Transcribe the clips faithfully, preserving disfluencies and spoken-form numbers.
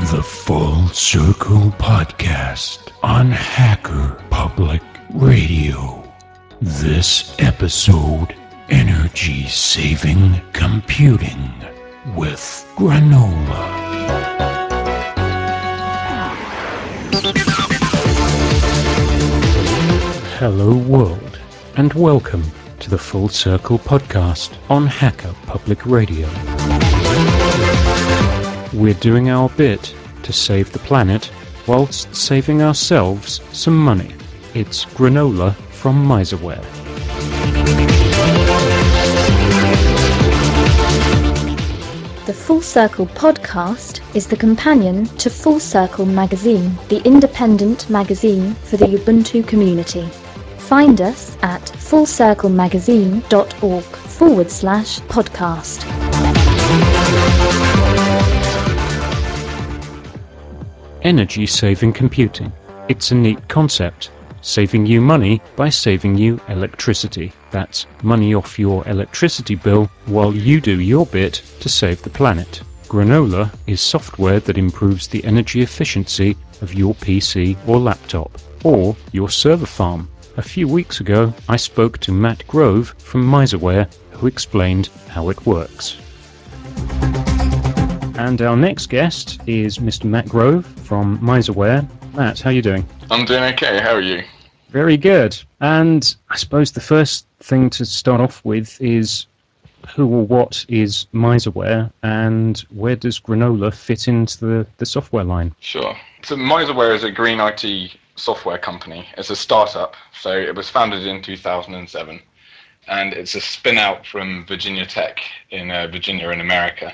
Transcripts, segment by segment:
The Full Circle Podcast on Hacker Public Radio. This episode, Energy Saving Computing with Granola. Hello world, and welcome to the Full Circle Podcast on Hacker Public Radio. We're doing our bit to save the planet whilst saving ourselves some money. It's Granola from Miserware. The Full Circle Podcast is the companion to Full Circle Magazine, the independent magazine for the Ubuntu community. Find us at fullcirclemagazine.org forward slash podcast. Energy saving computing. It's a neat concept. Saving you money by saving you electricity. That's money off your electricity bill while you do your bit to save the planet. Granola is software that improves the energy efficiency of your P C or laptop, or your server farm. A few weeks ago, I spoke to Matt Grove from Miserware, who explained how it works. And our next guest is Mister Matt Grove from Miserware. Matt, how are you doing? I'm doing okay, how are you? Very good. And I suppose the first thing to start off with is who or what is Miserware, and where does Granola fit into the, the software line? Sure. So Miserware is a green I T software company. It's a startup, so it was founded in two thousand seven, and it's a spin-out from Virginia Tech in uh, Virginia in America.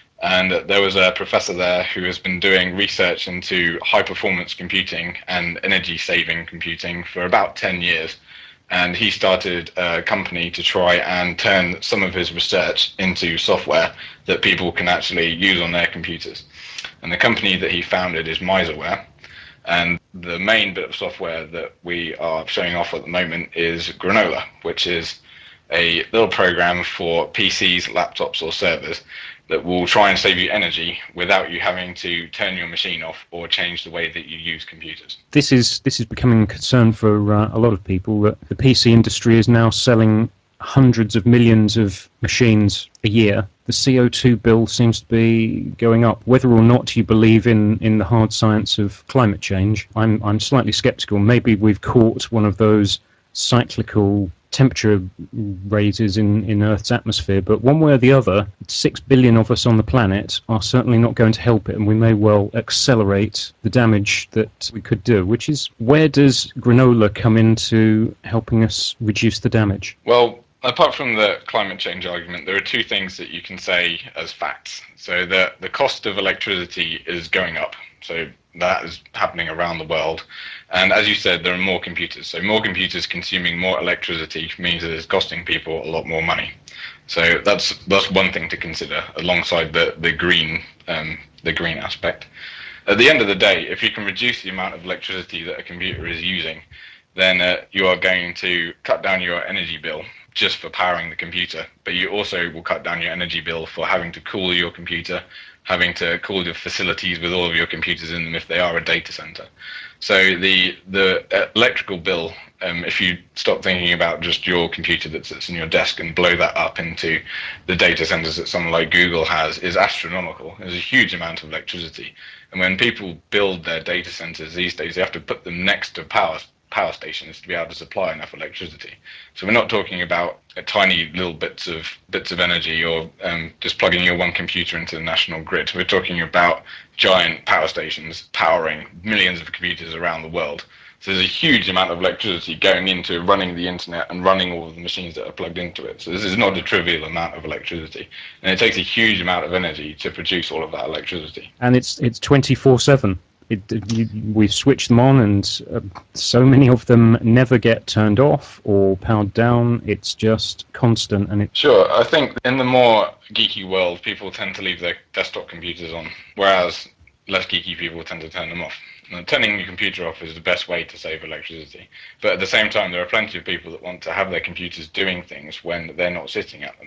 And there was a professor there who has been doing research into high-performance computing and energy-saving computing for about ten years. And he started a company to try and turn some of his research into software that people can actually use on their computers. And the company that he founded is Miserware. And the main bit of software that we are showing off at the moment is Granola, which is a little program for P Cs, laptops, or servers that will try and save you energy without you having to turn your machine off or change the way that you use computers. This is this is becoming a concern for uh, a lot of people, that the P C industry is now selling hundreds of millions of machines a year. The C O two bill seems to be going up. Whether or not you believe in, in the hard science of climate change, I'm I'm slightly skeptical. Maybe we've caught one of those cyclical temperature raises in, in Earth's atmosphere, but one way or the other, six billion of us on the planet are certainly not going to help it, and we may well accelerate the damage that we could do, which is, where does Granola come into helping us reduce the damage? Well, apart from the climate change argument, there are two things that you can say as facts. So the, the cost of electricity is going up. So that is happening around the world. And as you said, there are more computers. So more computers consuming more electricity means that it's costing people a lot more money. So that's that's one thing to consider alongside the, the green um, the green aspect. At the end of the day, if you can reduce the amount of electricity that a computer is using, then uh, you are going to cut down your energy bill just for powering the computer, but you also will cut down your energy bill for having to cool your computer, having to cool your facilities with all of your computers in them if they are a data center. So the the electrical bill, um, if you stop thinking about just your computer that sits on your desk and blow that up into the data centers that someone like Google has, is astronomical. There's a huge amount of electricity. And when people build their data centers these days, they have to put them next to power power stations to be able to supply enough electricity. So we're not talking about a tiny little bits of bits of energy, or um, just plugging your one computer into the national grid. We're talking about giant power stations powering millions of computers around the world. So there's a huge amount of electricity going into running the internet and running all of the machines that are plugged into it. So this is not a trivial amount of electricity. And it takes a huge amount of energy to produce all of that electricity. And it's it's twenty-four seven. It, you, we've switched them on, and uh, so many of them never get turned off or powered down. It's just constant. And it Sure, I think in the more geeky world, people tend to leave their desktop computers on, whereas less geeky people tend to turn them off. Now, turning your computer off is the best way to save electricity. But at the same time, there are plenty of people that want to have their computers doing things when they're not sitting at them.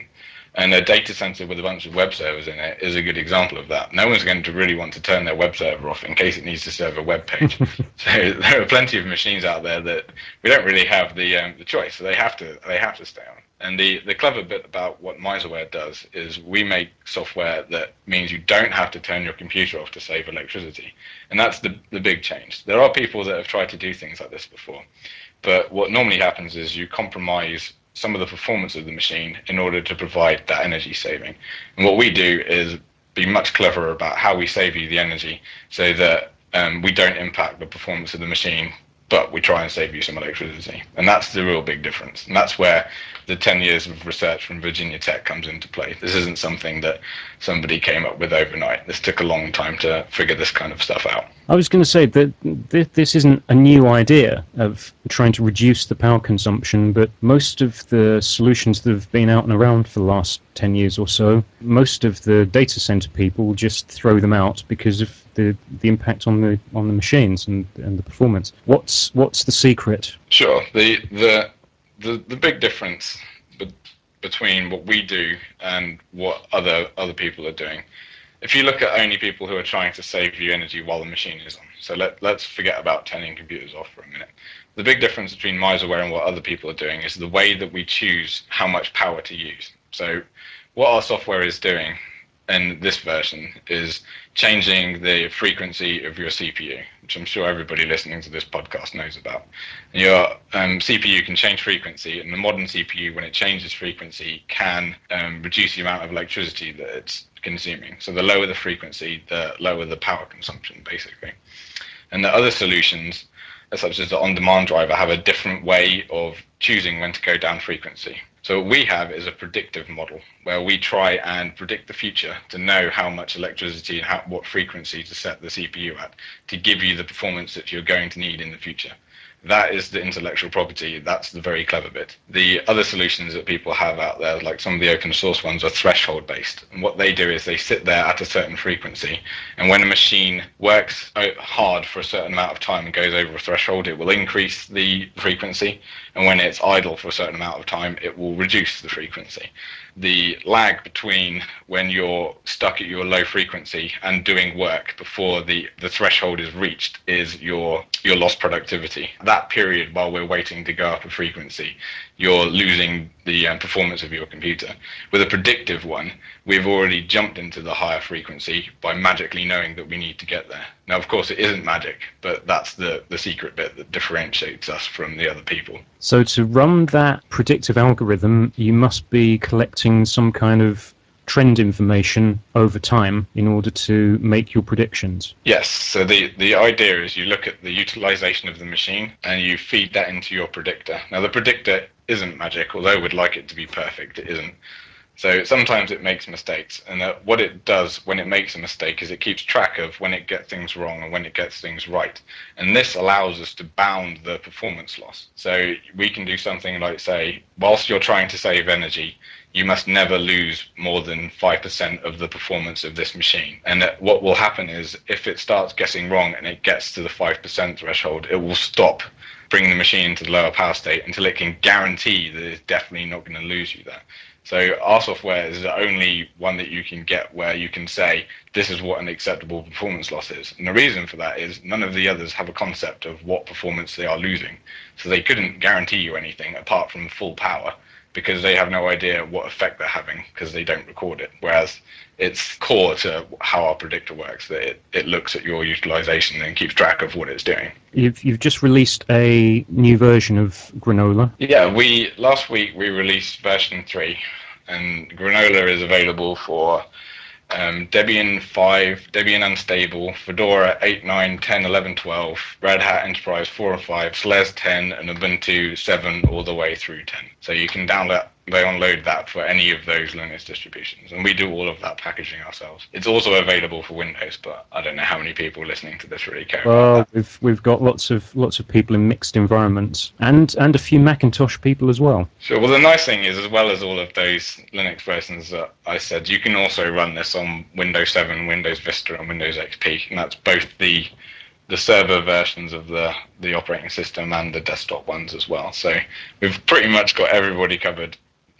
And a data center with a bunch of web servers in it is a good example of that. No one's going to really want to turn their web server off in case it needs to serve a web page. So there are plenty of machines out there that we don't really have the um, the choice. So they have to they have to stay on. And the, the clever bit about what Miserware does is we make software that means you don't have to turn your computer off to save electricity. And that's the, the big change. There are people that have tried to do things like this before, but what normally happens is you compromise some of the performance of the machine in order to provide that energy saving. And what we do is be much cleverer about how we save you the energy so that um, we don't impact the performance of the machine, but we try and save you some electricity. And that's the real big difference. And that's where the ten years of research from Virginia Tech comes into play. This isn't something that somebody came up with overnight. This took a long time to figure this kind of stuff out. I was going to say that this isn't a new idea of trying to reduce the power consumption, but most of the solutions that have been out and around for the last ten years or so, most of the data center people just throw them out because of the, the impact on the on the machines and, and the performance. What's what's the secret? Sure. The the the, the big difference be- between what we do and what other other people are doing. If you look at only people who are trying to save you energy while the machine is on, so let, let's forget about turning computers off for a minute. The big difference between Miserware and what other people are doing is the way that we choose how much power to use. So what our software is doing in this version is changing the frequency of your C P U, which I'm sure everybody listening to this podcast knows about. Your um, C P U can change frequency, and the modern C P U, when it changes frequency, can um, reduce the amount of electricity that it's consuming. So the lower the frequency, the lower the power consumption, basically. And the other solutions, such as the on-demand driver, have a different way of choosing when to go down frequency. So what we have is a predictive model where we try and predict the future to know how much electricity and how, what frequency to set the C P U at to give you the performance that you're going to need in the future. That is the intellectual property. That's the very clever bit. The other solutions that people have out there, like some of the open source ones, are threshold based. And what they do is they sit there at a certain frequency, and when a machine works hard for a certain amount of time and goes over a threshold, it will increase the frequency, and when it's idle for a certain amount of time, it will reduce the frequency. The lag between when you're stuck at your low frequency and doing work before the, the threshold is reached is your your lost productivity. That period while we're waiting to go up a frequency, you're losing the um, performance of your computer. With a predictive one, we've already jumped into the higher frequency by magically knowing that we need to get there. Now, of course, it isn't magic, but that's the, the secret bit that differentiates us from the other people. So to run that predictive algorithm, you must be collecting some kind of trend information over time in order to make your predictions. Yes, so the, the idea is you look at the utilization of the machine and you feed that into your predictor. Now the predictor isn't magic, although we'd like it to be perfect, it isn't. So sometimes it makes mistakes, and that what it does when it makes a mistake is it keeps track of when it gets things wrong and when it gets things right. And this allows us to bound the performance loss. So we can do something like say, whilst you're trying to save energy, you must never lose more than five percent of the performance of this machine. And that what will happen is if it starts getting wrong and it gets to the five percent threshold, it will stop bringing the machine into the lower power state until it can guarantee that it's definitely not going to lose you there. So our software is the only one that you can get where you can say, this is what an acceptable performance loss is. And the reason for that is none of the others have a concept of what performance they are losing. So they couldn't guarantee you anything apart from full power, because they have no idea what effect they're having because they don't record it. Whereas it's core to how our predictor works, that it, it looks at your utilization and keeps track of what it's doing. You've you've just released a new version of Granola. Yeah, we last week we released version three, and Granola is available for um, Debian five, Debian Unstable, Fedora eight, nine, ten, eleven, twelve, Red Hat Enterprise four and five, S L E S ten, and Ubuntu seven all the way through ten. So you can download download that for any of those Linux distributions, and we do all of that packaging ourselves. It's also available for Windows, but I don't know how many people listening to this really care Well, about that. we've we've got lots of lots of people in mixed environments, and and a few Macintosh people as well. Sure. Well, the nice thing is, as well as all of those Linux versions that I said, you can also run this on Windows seven, Windows Vista, and Windows X P, and that's both the the server versions of the the operating system and the desktop ones as well. So we've pretty much got everybody covered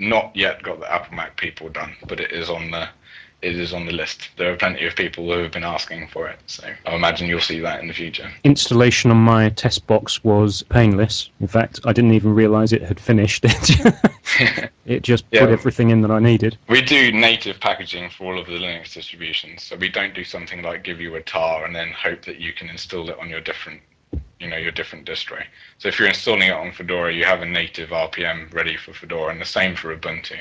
not yet got the Apple Mac people done, but it is on the it is on the list. There are plenty of people who have been asking for it, so I imagine you'll see that in the future. Installation on my test box was painless. In fact, I didn't even realise it had finished. It just yeah, put everything in that I needed. We do native packaging for all of the Linux distributions, so we don't do something like give you a tar and then hope that you can install it on your different you know your different distro. So if you're installing it on Fedora, you have a native R P M ready for Fedora, and the same for Ubuntu.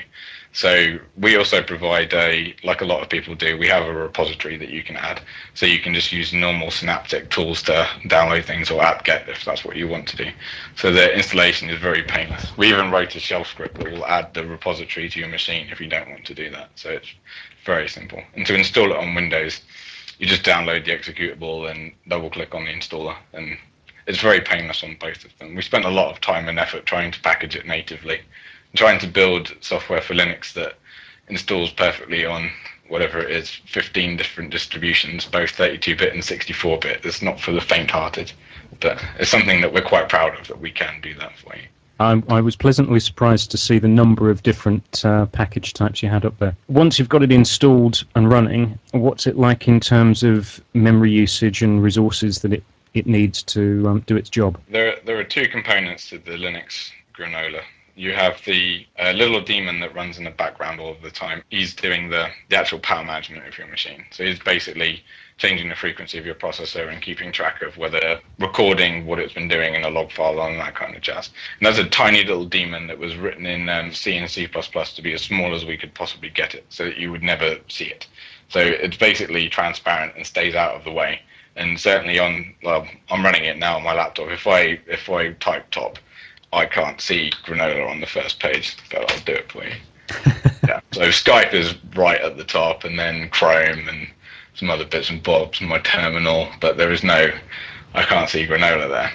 So we also provide a, like a lot of people do, we have a repository that you can add. So you can just use normal Synaptic tools to download things, or apt-get if that's what you want to do. So the installation is very painless. We even wrote a shell script that will add the repository to your machine if you don't want to do that. So it's very simple. And to install it on Windows, you just download the executable and double click on the installer, and it's very painless on both of them. We spent a lot of time and effort trying to package it natively, trying to build software for Linux that installs perfectly on whatever it is, fifteen different distributions, both thirty-two bit and sixty-four bit. It's not for the faint-hearted, but it's something that we're quite proud of, that we can do that for you. I, I was pleasantly surprised to see the number of different uh, package types you had up there. Once you've got it installed and running, what's it like in terms of memory usage and resources that it, it needs to um, do its job? There, there are two components to the Linux granola. You have the uh, little daemon that runs in the background all of the time. He's doing the, the actual power management of your machine. So he's basically changing the frequency of your processor and keeping track of whether recording what it's been doing in a log file and that kind of jazz. And that's a tiny little daemon that was written in um, C and C plus plus to be as small as we could possibly get it, so that you would never see it. So it's basically transparent and stays out of the way. And certainly on, well, I'm running it now on my laptop. If I if I type top, I can't see granola on the first page, but I'll do it for you. Yeah. So Skype is right at the top, and then Chrome and some other bits and bobs, and my terminal, but there is no, I can't see granola there.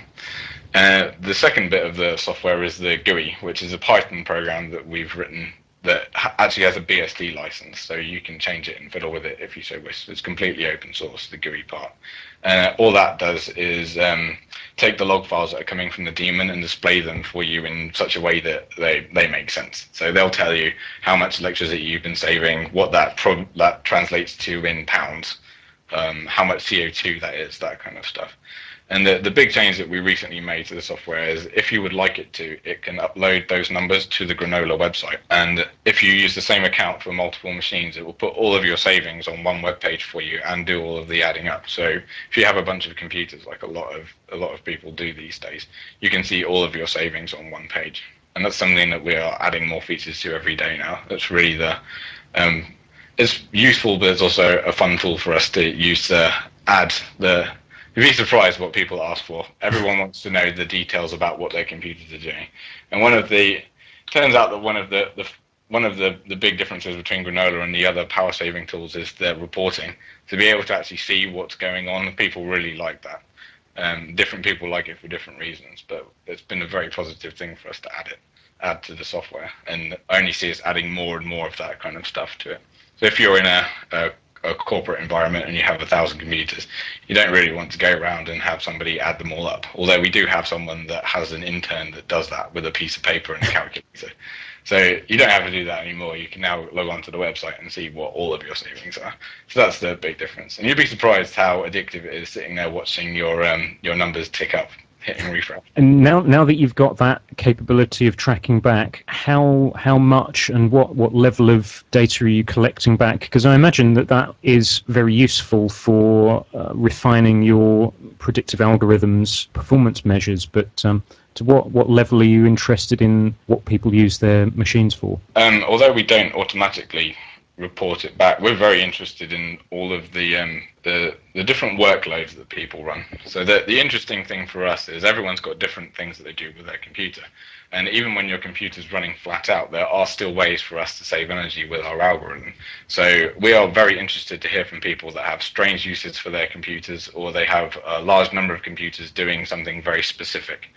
Uh, the second bit of the software is the G U I, which is a Python program that we've written that ha- actually has a B S D license, so you can change it and fiddle with it if you so wish. It's completely open source, the G U I part. Uh, all that does is um, take the log files that are coming from the daemon and display them for you in such a way that they, they make sense. So they'll tell you how much electricity you've been saving, what that pro- that translates to in pounds, um, how much C O two that is, that kind of stuff. And the, the big change that we recently made to the software is, if you would like it to, it can upload those numbers to the Granola website. And if you use the same account for multiple machines, it will put all of your savings on one web page for you and do all of the adding up. So if you have a bunch of computers, like a lot of a lot of people do these days, you can see all of your savings on one page. And that's something that we are adding more features to every day now. That's really the um, it's useful, but it's also a fun tool for us to use to add the. You'd be surprised what people ask for. Everyone wants to know the details about what their computers are doing, and one of the turns out that one of the, the one of the, the big differences between Granola and the other power saving tools is their reporting. To be able to actually see what's going on, people really like that. Um, different people like it for different reasons, but it's been a very positive thing for us to add it, add to the software, and I only see us adding more and more of that kind of stuff to it. So if you're in a, a a corporate environment and you have a thousand computers, you don't really want to go around and have somebody add them all up. Although we do have someone that has an intern that does that with a piece of paper and a calculator. So you don't have to do that anymore. You can now log on to the website and see what all of your savings are. So that's the big difference. And you'd be surprised how addictive it is sitting there watching your um, your numbers tick up, hitting refresh. And now, now that you've got that capability of tracking back, how how much and what, what level of data are you collecting back? Because I imagine that that is very useful for uh, refining your predictive algorithms' performance measures. But um, to what, what level are you interested in what people use their machines for? Um, although we don't automatically report it back, we're very interested in all of the um, the, the different workloads that people run. So the, the interesting thing for us is everyone's got different things that they do with their computer. And even when your computer's running flat out, there are still ways for us to save energy with our algorithm. So we are very interested to hear from people that have strange uses for their computers, or they have a large number of computers doing something very specific.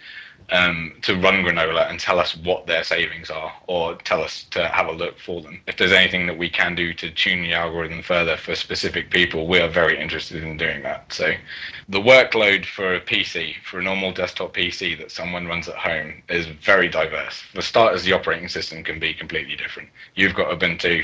um, to run Granola and tell us what their savings are, or tell us to have a look for them. If there's anything that we can do to tune the algorithm further for specific people, we are very interested in doing that. So the workload for a P C, for a normal desktop P C that someone runs at home, is very diverse. For starters, the operating system can be completely different. You've got Ubuntu,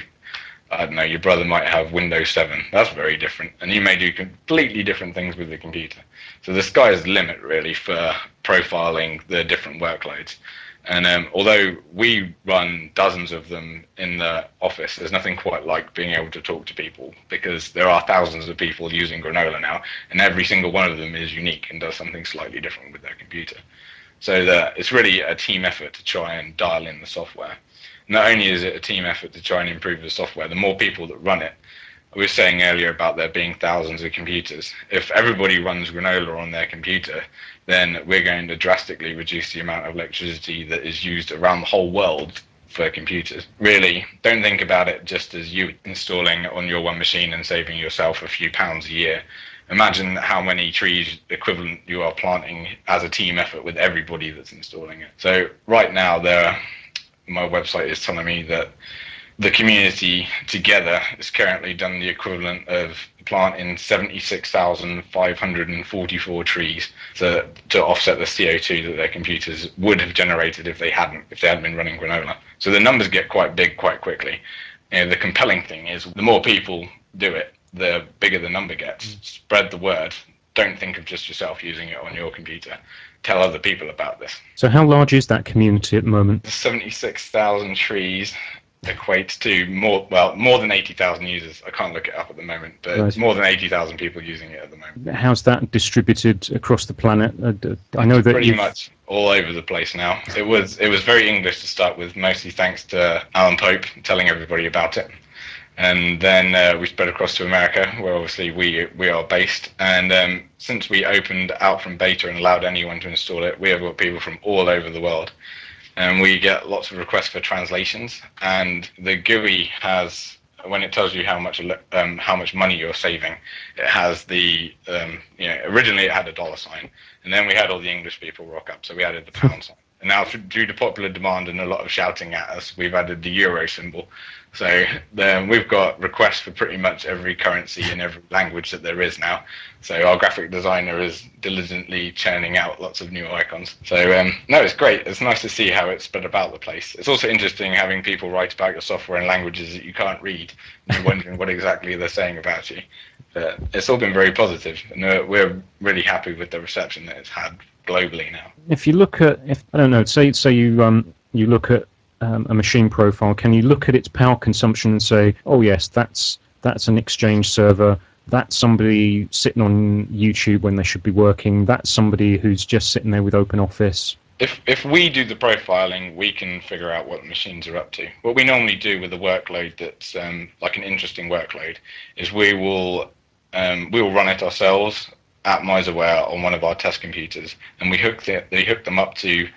I don't know, your brother might have Windows seven. That's very different. And you may do completely different things with the computer. So the sky's the limit, really, for profiling the different workloads. And um, although we run dozens of them in the office, there's nothing quite like being able to talk to people, because there are thousands of people using Granola now, and every single one of them is unique and does something slightly different with their computer. So that it's really a team effort to try and dial in the software. Not only is it a team effort to try and improve the software, the more people that run it. We were saying earlier about there being thousands of computers. If everybody runs Granola on their computer, then we're going to drastically reduce the amount of electricity that is used around the whole world for computers. Really, don't think about it just as you installing on your one machine and saving yourself a few pounds a year. Imagine how many trees equivalent you are planting as a team effort with everybody that's installing it. So right now, there are, my website is telling me that the community together has currently done the equivalent of planting seventy-six thousand five hundred forty-four trees to, to offset the C O two that their computers would have generated if they hadn't, if they hadn't been running Granola. So the numbers get quite big quite quickly. You know, the compelling thing is the more people do it, the bigger the number gets. Spread the word. Don't think of just yourself using it on your computer. Tell other people about this. So how large is that community at the moment? seventy-six thousand trees equates to more, well, more than eighty thousand users. I can't look it up at the moment, but Right. more than eighty thousand people using it at the moment. How's that distributed across the planet? Uh, I know that Pretty you've... much all over the place now. It was it was very English to start with, mostly thanks to Alan Pope telling everybody about it. And then uh, we spread across to America, where obviously we we are based. And um, since we opened out from beta and allowed anyone to install it, we have got people from all over the world. And we get lots of requests for translations. And the G U I has, when it tells you how much um, how much money you're saving, it has the um, you know, originally it had a dollar sign, and then we had all the English people rock up, so we added the pound sign. And now, due to popular demand and a lot of shouting at us, we've added the euro symbol. So then we've got requests for pretty much every currency in every language that there is now. So our graphic designer is diligently churning out lots of new icons. So um, no, it's great. It's nice to see how it's spread about the place. It's also interesting having people write about your software in languages that you can't read, and you're wondering what exactly they're saying about you. But it's all been very positive, and we're really happy with the reception that it's had globally now. If you look at, if I don't know, say say you um you look at um, a machine profile, can you look at its power consumption and say, oh yes, that's that's an Exchange server, that's somebody sitting on YouTube when they should be working, that's somebody who's just sitting there with OpenOffice? If if we do the profiling, we can figure out what machines are up to. What we normally do with a workload that's um, like an interesting workload is we will um, we will run it ourselves at Miserware on one of our test computers, and we hook the, they hook them up to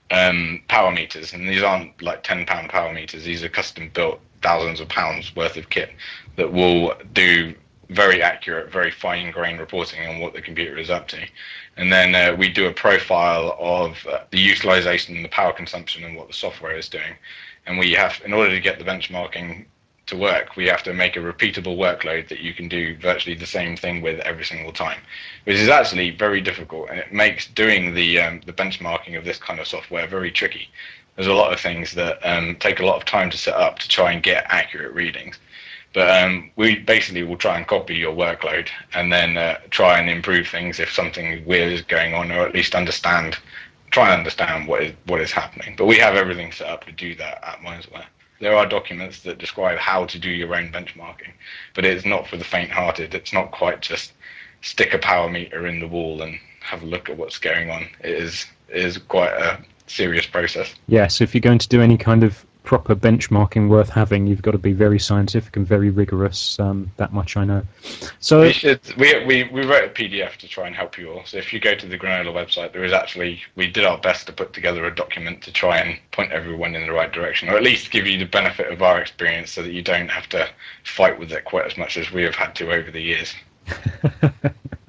um, power meters, and these aren't like ten pound power meters. These are custom built, thousands of pounds worth of kit that will do very accurate, very fine-grained reporting on what the computer is up to. And then uh, we do a profile of uh, the utilization and the power consumption and what the software is doing. And we have, in order to get the benchmarking to work, we have to make a repeatable workload that you can do virtually the same thing with every single time, which is actually very difficult, and it makes doing the um, the benchmarking of this kind of software very tricky. There's a lot of things that um, take a lot of time to set up to try and get accurate readings. But um, we basically will try and copy your workload and then uh, try and improve things if something weird is going on, or at least understand, try and understand what is what is happening. But we have everything set up to do that at Miserware. There are documents that describe how to do your own benchmarking, but it's not for the faint-hearted. It's not quite just stick a power meter in the wall and have a look at what's going on. It is it is quite a serious process. Yes, if you're going to do any kind of proper benchmarking worth having, you've got to be very scientific and very rigorous. Um, that much I know. So we should we, we we wrote a P D F to try and help you all. So if you go to the Granola website, there is actually, we did our best to put together a document to try and point everyone in the right direction, or at least give you the benefit of our experience, so that you don't have to fight with it quite as much as we have had to over the years.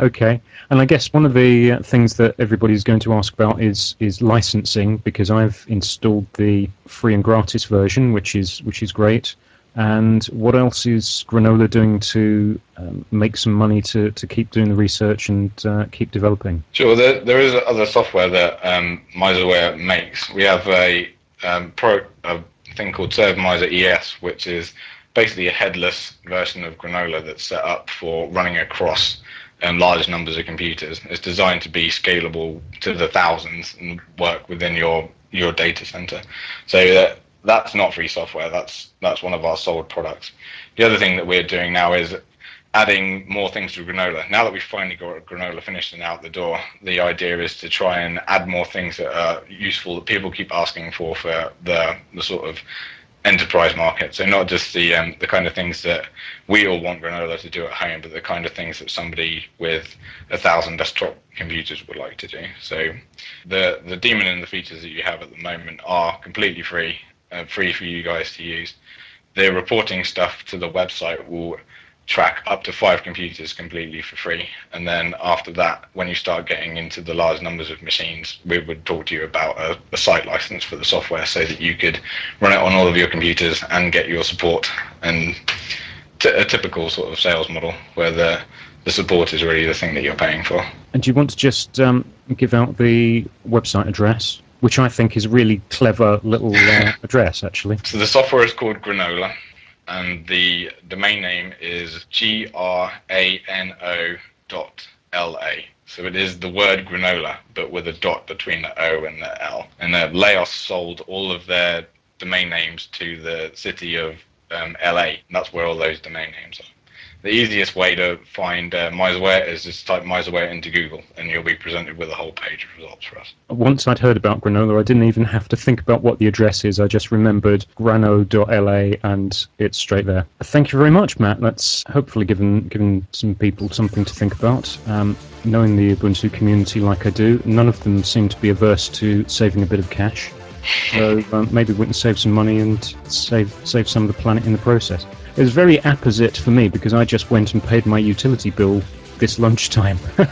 Okay, and I guess one of the uh, things that everybody's going to ask about is is licensing, because I've installed the free and gratis version, which is which is great. And what else is Granola doing to um, make some money to, to keep doing the research and uh, keep developing? Sure, there, there is other software that um, Miserware makes. We have a, um, pro, a thing called ServeMiser E S, which is basically a headless version of Granola that's set up for running across um, large numbers of computers. It's designed to be scalable to the thousands and work within your, your data center. So that that's not free software. That's that's one of our sold products. The other thing that we're doing now is adding more things to Granola. Now that we've finally got Granola finished and out the door, the idea is to try and add more things that are useful that people keep asking for for the the sort of enterprise market. So not just the um, the kind of things that we all want Granola to do at home, but the kind of things that somebody with a thousand desktop computers would like to do. So the the daemon and the features that you have at the moment are completely free, uh, free for you guys to use. The reporting stuff to the website will track up to five computers completely for free, and then after that, when you start getting into the large numbers of machines, we would talk to you about a, a site license for the software so that you could run it on all of your computers and get your support, and t- a typical sort of sales model where the the support is really the thing that you're paying for. And do you want to just um, give out the website address, which I think is a really clever little uh, address, actually? So the software is called Granola, and the domain name is G R A N O dot L A. So it is the word granola, but with a dot between the O and the L. And uh, Laos sold all of their domain names to the city of um, L A, and that's where all those domain names are. The easiest way to find uh, Miserware is just type Miserware into Google, and you'll be presented with a whole page of results for us. Once I'd heard about Granola, I didn't even have to think about what the address is. I just remembered grano dot L A, and it's straight there. Thank you very much, Matt. That's hopefully given given some people something to think about. Um, knowing the Ubuntu community like I do, none of them seem to be averse to saving a bit of cash. So um, maybe we can save some money and save save some of the planet in the process. It was very apposite for me because I just went and paid my utility bill this lunchtime. Well,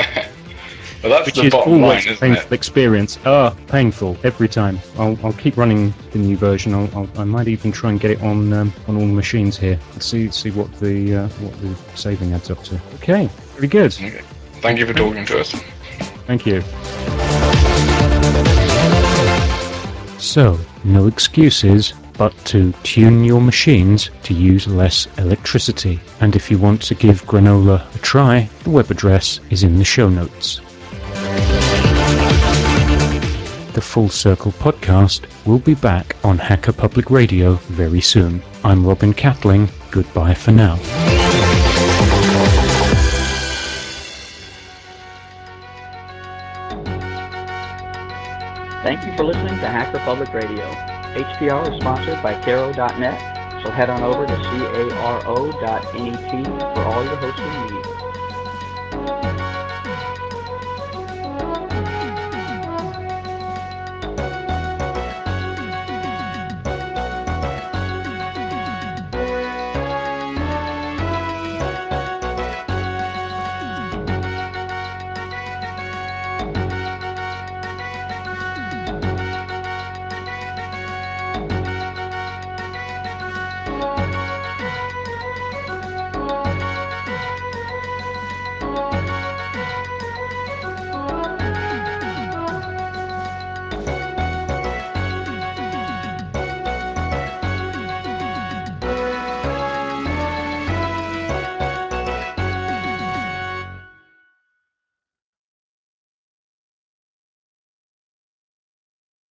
that's Which the is bottom always line, a isn't painful it? experience. Ah, painful every time. I'll I'll keep running the new version. I'll, I'll I might even try and get it on um, on all the machines here. Let's see see what the uh, what the saving adds up to. Okay, very good. Okay. Thank you for talking to us. Thank you. So, no excuses but to tune your machines to use less electricity. And if you want to give Granola a try, the web address is in the show notes. The Full Circle podcast will be back on Hacker Public Radio very soon. I'm Robin Catling. Goodbye for now. Thank you for listening to Hacker Public Radio. H P R is sponsored by Caro dot net, so head on over to caro dot net for all your hosting needs.